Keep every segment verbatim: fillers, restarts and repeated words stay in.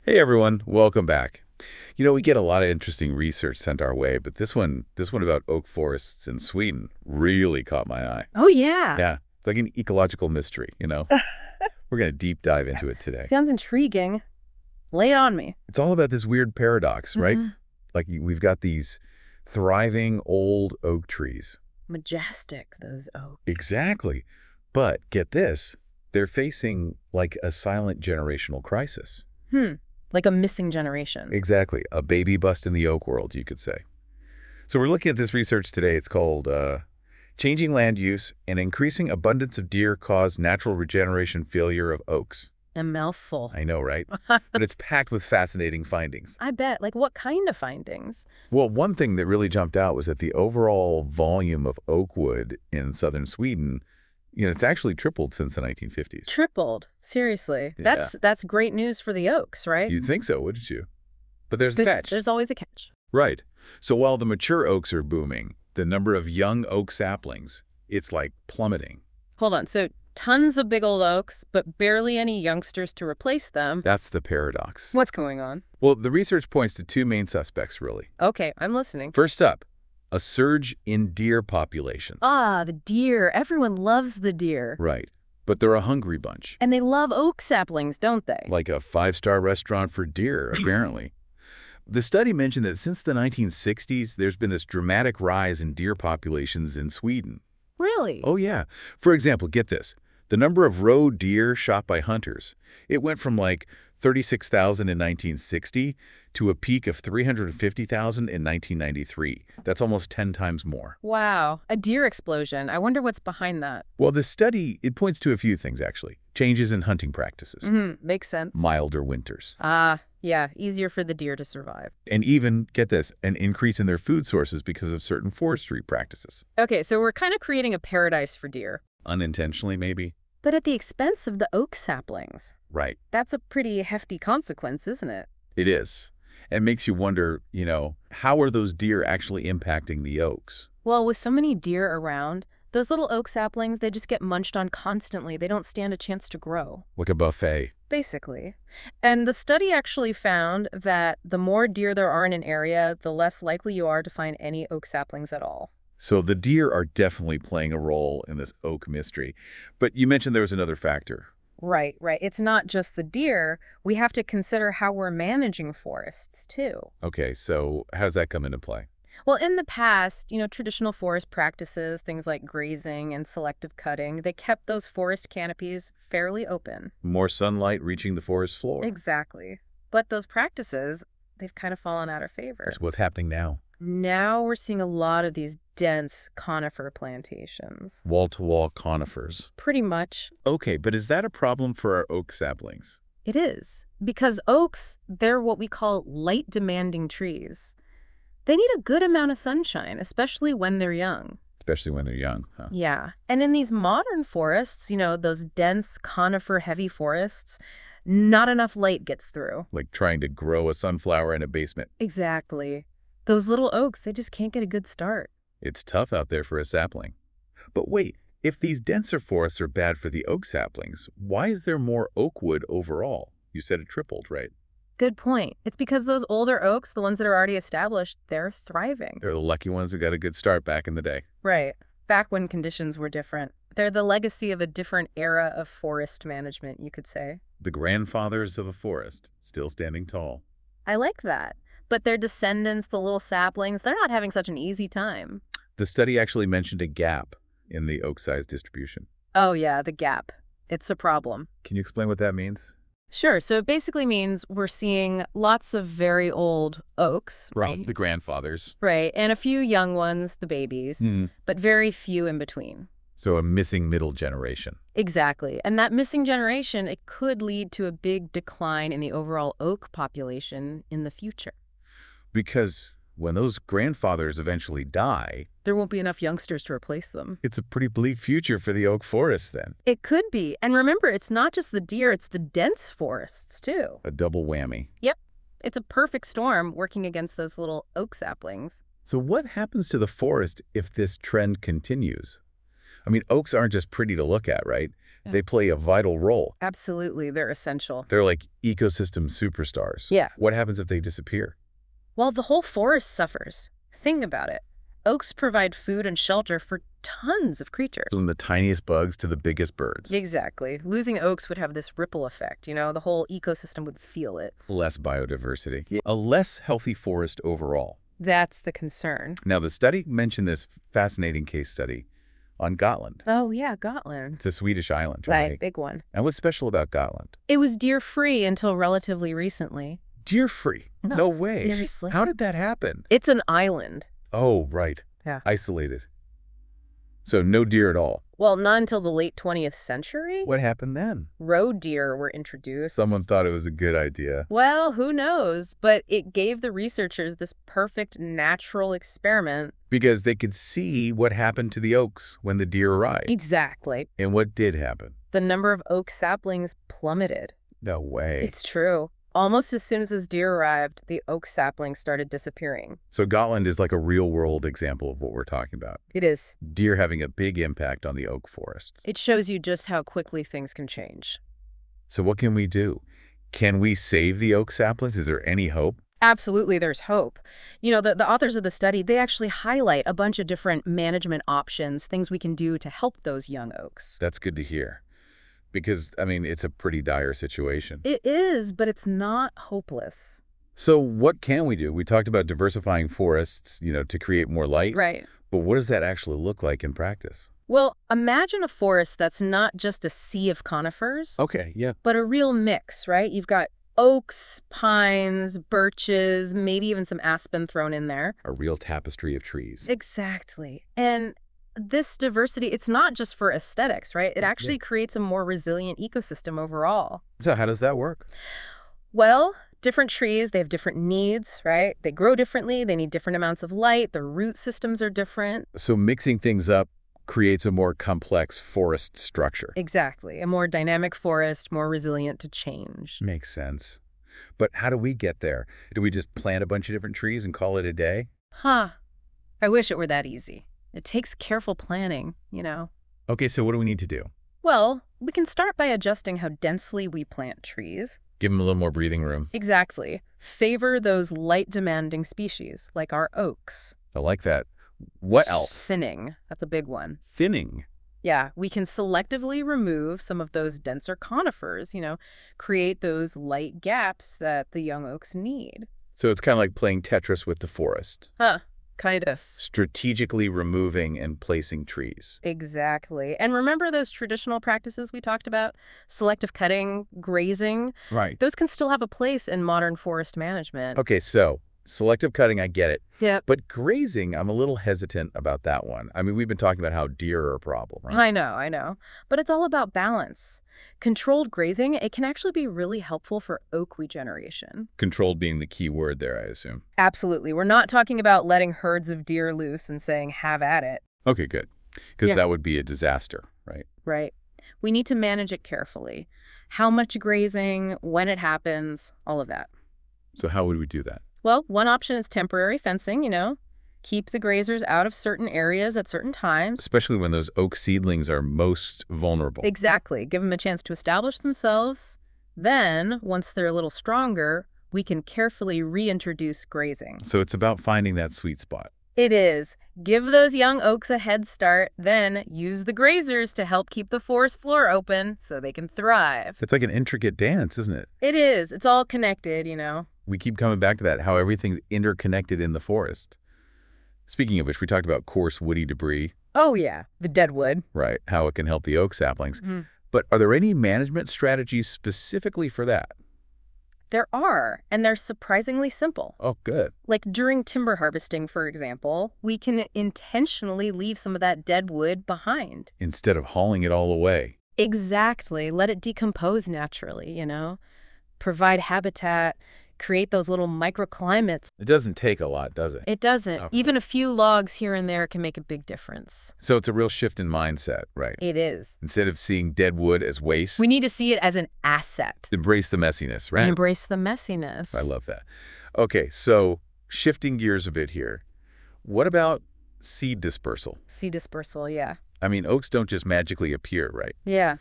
Hey everyone, welcome back. You know, we get a lot of interesting research sent our way, but this one, this one about oak forests in Sweden really caught my eye. Oh, yeah. Yeah, it's like an ecological mystery, you know? We're going to deep dive into it today. Sounds intriguing. Lay it on me. It's all about this weird paradox, right? hmm Like we've got these thriving old oak trees. Majestic, those oaks. Exactly. But get this, they're facing like a silent generational crisis. Hmm. Like a missing generation. Exactly. A baby bust in the oak world, you could say. So we're looking at this research today. It's called uh, Changing Land Use and Increasing Abundance of Deer Cause Natural Regeneration Failure of Oaks. A mouthful. I know, right? But it's packed with fascinating findings. I bet. Like, what kind of findings? Well, one thing that really jumped out was that the overall volume of oak wood in southern Sweden, you know, it's actually tripled since the nineteen fifties. Tripled. Seriously. Yeah. That's that's great news for the oaks, right? You'd think so, wouldn't you? But there's the There- catch. There's always a catch. Right. So while the mature oaks are booming, the number of young oak saplings, it's like plummeting. Hold on. So, tons of big old oaks, but barely any youngsters to replace them. That's the paradox. What's going on? Well, the research points to two main suspects, really. Okay, I'm listening. First up, a surge in deer populations. Ah, the deer. Everyone loves the deer. Right. But they're a hungry bunch. And they love oak saplings, don't they? Like a five-star restaurant for deer, apparently. The study mentioned that since the nineteen sixties, there's been this dramatic rise in deer populations in Sweden. Really? Oh, yeah. For example, get this. The number of roe deer shot by hunters, it went from like thirty-six thousand in nineteen sixty to a peak of three hundred fifty thousand in nineteen ninety-three. That's almost ten times more. Wow, a deer explosion. I wonder what's behind that. Well, this study, it points to a few things, actually. Changes in hunting practices, Mm-hmm. Makes sense. milder winters, Ah, yeah, easier for the deer to survive. and even, get this, an increase in their food sources because of certain forestry practices. Okay, so we're kind of creating a paradise for deer, Unintentionally, maybe? but at the expense of the oak saplings. Right. That's a pretty hefty consequence, isn't it? It is. It makes you wonder, you know, how are those deer actually impacting the oaks? Well, with so many deer around, those little oak saplings, they just get munched on constantly. They don't stand a chance to grow. Like a buffet. Basically. And the study actually found that the more deer there are in an area, the less likely you are to find any oak saplings at all. So the deer are definitely playing a role in this oak mystery. But you mentioned there was another factor. Right, right. It's not just the deer. We have to consider how we're managing forests, too. Okay, so how does that come into play? Well, in the past, you know, traditional forest practices, things like grazing and selective cutting, they kept those forest canopies fairly open. More sunlight reaching the forest floor. Exactly. But those practices, they've kind of fallen out of favor. That's what's happening now. Now we're seeing a lot of these dense conifer plantations. Wall-to-wall conifers. Pretty much. Okay, but is that a problem for our oak saplings? It is. Because oaks, they're what we call light-demanding trees. They need a good amount of sunshine, especially when they're young. Especially when they're young, huh? Yeah. And in these modern forests, you know, those dense conifer-heavy forests, not enough light gets through. Like trying to grow a sunflower in a basement. Exactly. Those little oaks, they just can't get a good start. It's tough out there for a sapling. But wait, if these denser forests are bad for the oak saplings, why is there more oak wood overall? You said it tripled, right? Good point. It's because those older oaks, the ones that are already established, they're thriving. They're the lucky ones who got a good start back in the day. Right. Back when conditions were different. They're the legacy of a different era of forest management, you could say. The grandfathers of the forest, still standing tall. I like that. But their descendants, the little saplings, they're not having such an easy time. The study actually mentioned a gap in the oak size distribution. Oh yeah, the gap. It's a problem. Can you explain what that means? Sure. So it basically means we're seeing lots of very old oaks, right? The grandfathers. Right. And a few young ones, the babies, Hmm. but very few in between. So a missing middle generation. Exactly. And that missing generation, it could lead to a big decline in the overall oak population in the future. Because when those grandfathers eventually die, There won't be enough youngsters to replace them. it's a pretty bleak future for the oak forest then. It could be. And remember, it's not just the deer, it's the dense forests, too. A double whammy. Yep. It's a perfect storm working against those little oak saplings. So what happens to the forest if this trend continues? I mean, oaks aren't just pretty to look at, right? Yeah. They play a vital role. Absolutely, they're essential. They're like ecosystem superstars. Yeah. What happens if they disappear? Well, the whole forest suffers. Think about it. Oaks provide food and shelter for tons of creatures. From the tiniest bugs to the biggest birds. Exactly. Losing oaks would have this ripple effect, you know? The whole ecosystem would feel it. Less biodiversity. A less healthy forest overall. That's the concern. Now, the study mentioned this fascinating case study on Gotland. Oh, yeah, Gotland. It's a Swedish island, right? Right, big one. And what's special about Gotland? It was deer-free until relatively recently. Deer-free? No, No way. seriously. How did that happen? It's an island. Oh, right. Yeah. Isolated. So no deer at all. Well, not until the late twentieth century. What happened then? Roe deer were introduced. Someone thought it was a good idea. Well, who knows? But it gave the researchers this perfect natural experiment. Because they could see what happened to the oaks when the deer arrived. Exactly. And what did happen? The number of oak saplings plummeted. No way. It's true. Almost as soon as those deer arrived, the oak saplings started disappearing. So Gotland is like a real-world example of what we're talking about. It is. Deer having a big impact on the oak forests. It shows you just how quickly things can change. So what can we do? Can we save the oak saplings? Is there any hope? Absolutely, there's hope. You know, the, the authors of the study, they actually highlight a bunch of different management options, things we can do to help those young oaks. That's good to hear. Because, I mean, it's a pretty dire situation. It is, but it's not hopeless. So what can we do? We talked about diversifying forests, you know, to create more light. Right. But what does that actually look like in practice? Well, imagine a forest that's not just a sea of conifers, Okay, yeah. but a real mix, right? You've got oaks, pines, birches, maybe even some aspen thrown in there. A real tapestry of trees. Exactly. And this diversity, it's not just for aesthetics, right? It actually creates a more resilient ecosystem overall. So how does that work? Well, different trees, they have different needs, right? They grow differently, they need different amounts of light, their root systems are different. So mixing things up creates a more complex forest structure. Exactly. A more dynamic forest, more resilient to change. Makes sense. But how do we get there? Do we just plant a bunch of different trees and call it a day? Huh. I wish it were that easy. It takes careful planning, you know. Okay, so what do we need to do? Well, we can start by adjusting how densely we plant trees. Give them a little more breathing room. Exactly. Favor those light-demanding species, like our oaks. I like that. What else? Thinning. That's a big one. Thinning. Yeah, we can selectively remove some of those denser conifers, you know, create those light gaps that the young oaks need. So it's kind of like playing Tetris with the forest. Huh. Kind of. Strategically removing and placing trees. Exactly. And remember those traditional practices we talked about? Selective cutting, grazing? Right. Those can still have a place in modern forest management. Okay, so selective cutting, I get it. Yeah. But grazing, I'm a little hesitant about that one. I mean, we've been talking about how deer are a problem, right? I know, I know. But it's all about balance. Controlled grazing, it can actually be really helpful for oak regeneration. Controlled being the key word there, I assume. Absolutely. We're not talking about letting herds of deer loose and saying, have at it. Okay, good. Because Yeah. that would be a disaster, right? Right. We need to manage it carefully. How much grazing, when it happens, all of that. So how would we do that? Well, one option is temporary fencing, you know. Keep the grazers out of certain areas at certain times. Especially when those oak seedlings are most vulnerable. Exactly. Give them a chance to establish themselves. Then, once they're a little stronger, we can carefully reintroduce grazing. So it's about finding that sweet spot. It is. Give those young oaks a head start, then use the grazers to help keep the forest floor open so they can thrive. It's like an intricate dance, isn't it? It is. It's all connected, you know. We keep coming back to that, how everything's interconnected in the forest. Speaking of which, we talked about coarse woody debris, Oh, yeah. The deadwood. right? How it can help the oak saplings. Mhm. But are there any management strategies specifically for that? There are, and they're surprisingly simple. Oh, good. Like during timber harvesting, for example, we can intentionally leave some of that dead wood behind. Instead of hauling it all away. Exactly. Let it decompose naturally, you know? Provide habitat, create those little microclimates. It doesn't take a lot, does it? It doesn't. Okay. Even a few logs here and there can make a big difference. So it's a real shift in mindset, right? It is. Instead of seeing dead wood as waste, We need to see it as an asset. embrace the messiness, And right? embrace the messiness. I love that. Okay, so shifting gears a bit here. What about seed dispersal? Seed dispersal, yeah. I mean, oaks don't just magically appear, right? Yeah.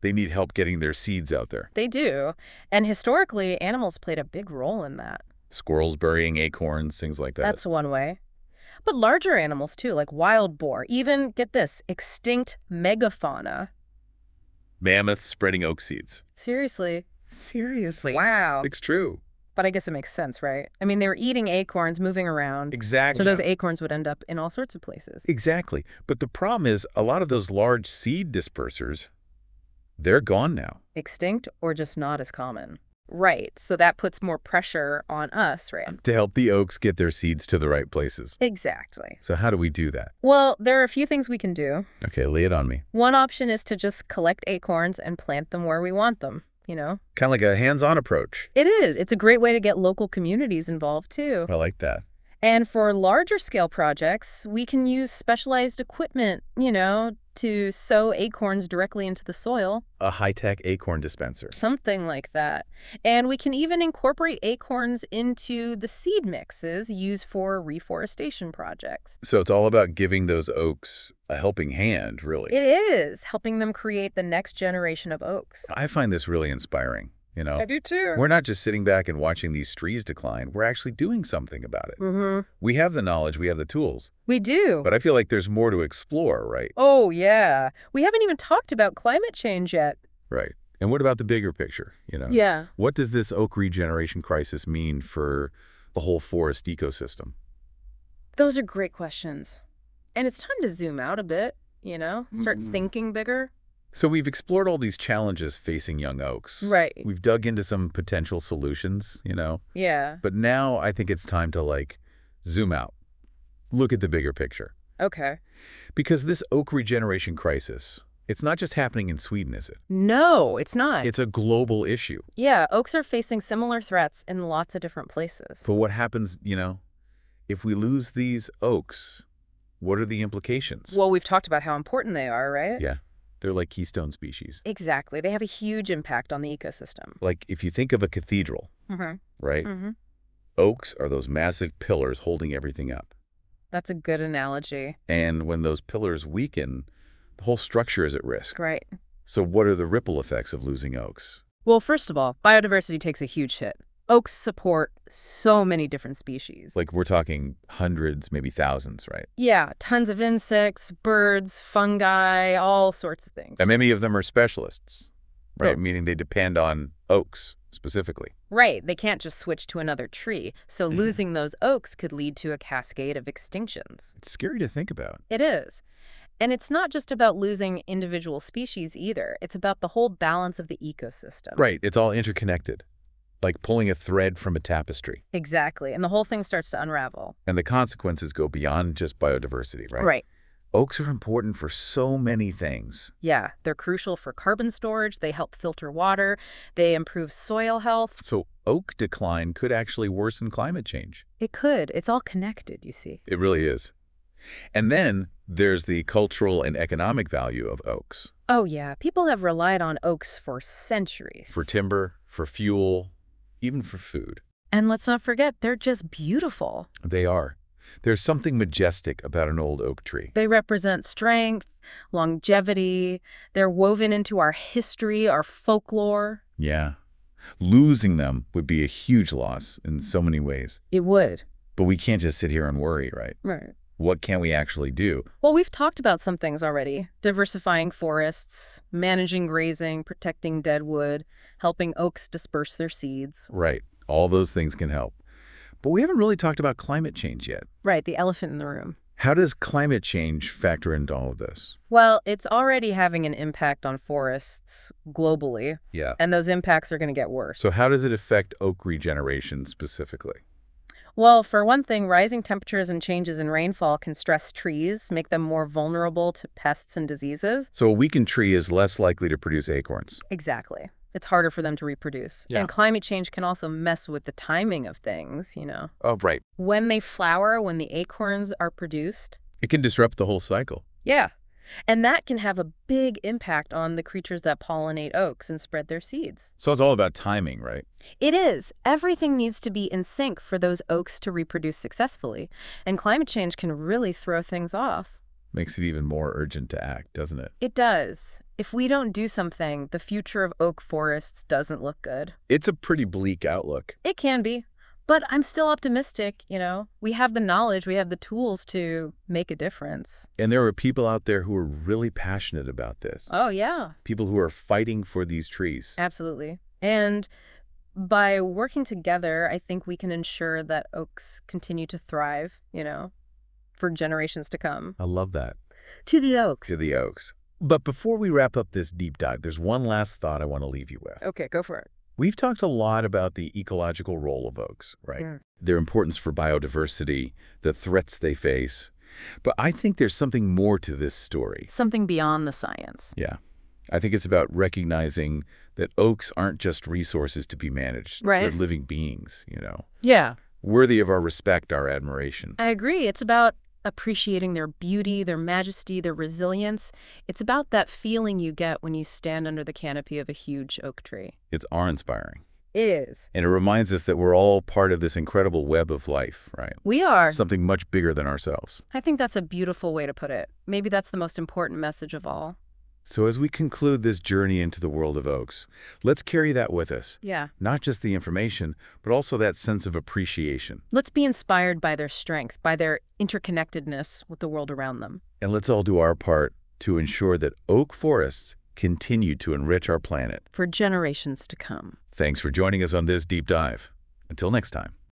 They need help getting their seeds out there. They do. And historically, animals played a big role in that. Squirrels burying acorns, things like that. That's one way. But larger animals, too, like wild boar, even, get this, extinct megafauna. Mammoths spreading oak seeds. Seriously. Seriously? Wow. It's true. But I guess it makes sense, right? I mean, they were eating acorns, moving around. Exactly. So those acorns would end up in all sorts of places. Exactly. But the problem is a lot of those large seed dispersers, they're gone now. Extinct or just not as common. Right. So that puts more pressure on us, right? To help the oaks get their seeds to the right places. Exactly. So how do we do that? Well, there are a few things we can do. Okay, lay it on me. One option is to just collect acorns and plant them where we want them, you know? Kind of like a hands-on approach. It is. It's a great way to get local communities involved, too. I like that. And for larger scale projects, we can use specialized equipment, you know, to sow acorns directly into the soil. A high-tech acorn dispenser. Something like that. And we can even incorporate acorns into the seed mixes used for reforestation projects. So it's all about giving those oaks a helping hand, really. It is, helping them create the next generation of oaks. I find this really inspiring, you know? I do too. We're not just sitting back and watching these trees decline. We're actually doing something about it. Mm-hmm. We have the knowledge, we have the tools. We do. But I feel like there's more to explore, right? Oh, yeah. We haven't even talked about climate change yet. Right. And what about the bigger picture, you know? Yeah. What does this oak regeneration crisis mean for the whole forest ecosystem? Those are great questions. And it's time to zoom out a bit, you know? Start Mm. thinking bigger. So we've explored all these challenges facing young oaks. Right. We've dug into some potential solutions, you know? Yeah. But now I think it's time to, like, zoom out. Look at the bigger picture. Okay. Because this oak regeneration crisis, it's not just happening in Sweden, is it? No, it's not. It's a global issue. Yeah, oaks are facing similar threats in lots of different places. So what happens, you know, if we lose these oaks, what are the implications? Well, we've talked about how important they are, right? Yeah, they're like keystone species. Exactly. They have a huge impact on the ecosystem. Like if you think of a cathedral, Mm-hmm. right? Mm-hmm. Oaks are those massive pillars holding everything up. That's a good analogy. And when those pillars weaken, the whole structure is at risk. Right. So what are the ripple effects of losing oaks? Well, first of all, biodiversity takes a huge hit. Oaks support so many different species. Like we're talking hundreds, maybe thousands, right? Yeah, tons of insects, birds, fungi, all sorts of things. And many of them are specialists, right? Oh. Meaning they depend on oaks specifically. Right, they can't just switch to another tree. So Mhm. losing those oaks could lead to a cascade of extinctions. It's scary to think about. It is. And it's not just about losing individual species either. It's about the whole balance of the ecosystem. Right, it's all interconnected, like pulling a thread from a tapestry. Exactly. And the whole thing starts to unravel. And the consequences go beyond just biodiversity, right? Right. Oaks are important for so many things. Yeah, they're crucial for carbon storage. They help filter water. They improve soil health. So oak decline could actually worsen climate change. It could. It's all connected, you see. It really is. And then there's the cultural and economic value of oaks. Oh, yeah. People have relied on oaks for centuries. For timber, for fuel, even for food. And let's not forget, they're just beautiful. They are. There's something majestic about an old oak tree. They represent strength, longevity. They're woven into our history, our folklore. Yeah. Losing them would be a huge loss in so many ways. It would. But we can't just sit here and worry, right? Right. What can we actually do? Well, we've talked about some things already. Diversifying forests, managing grazing, protecting dead wood, helping oaks disperse their seeds. Right. All those things can help. But we haven't really talked about climate change yet. Right, the elephant in the room. How does climate change factor into all of this? Well, it's already having an impact on forests globally, Yeah. and those impacts are going to get worse. So how does it affect oak regeneration specifically? Well, for one thing, rising temperatures and changes in rainfall can stress trees, make them more vulnerable to pests and diseases. So a weakened tree is less likely to produce acorns. Exactly. It's harder for them to reproduce. Yeah. And climate change can also mess with the timing of things, you know. Oh, right. When they flower, when the acorns are produced. It can disrupt the whole cycle. Yeah. And that can have a big impact on the creatures that pollinate oaks and spread their seeds. So it's all about timing, right? It is. Everything needs to be in sync for those oaks to reproduce successfully. And climate change can really throw things off. Makes it even more urgent to act, doesn't it? It does. If we don't do something, the future of oak forests doesn't look good. It's a pretty bleak outlook. It can be, but I'm still optimistic, you know? We have the knowledge, we have the tools to make a difference. And there are people out there who are really passionate about this. Oh, yeah. People who are fighting for these trees. Absolutely. And by working together, I think we can ensure that oaks continue to thrive, you know, for generations to come. I love that. To the oaks. To the oaks. But before we wrap up this deep dive, there's one last thought I want to leave you with. Okay, go for it. We've talked a lot about the ecological role of oaks, right? Mm. Their importance for biodiversity, the threats they face. But I think there's something more to this story. Something beyond the science. Yeah. I think it's about recognizing that oaks aren't just resources to be managed. Right. They're living beings, you know, Yeah. worthy of our respect, our admiration. I agree. It's about appreciating their beauty, their majesty, their resilience. It's about that feeling you get when you stand under the canopy of a huge oak tree. It's awe-inspiring. It is. And it reminds us that we're all part of this incredible web of life, right? We are. Something much bigger than ourselves. I think that's a beautiful way to put it. Maybe that's the most important message of all. So as we conclude this journey into the world of oaks, let's carry that with us. Yeah. Not just the information, but also that sense of appreciation. Let's be inspired by their strength, by their interconnectedness with the world around them. And let's all do our part to ensure that oak forests continue to enrich our planet. For generations to come. Thanks for joining us on this deep dive. Until next time.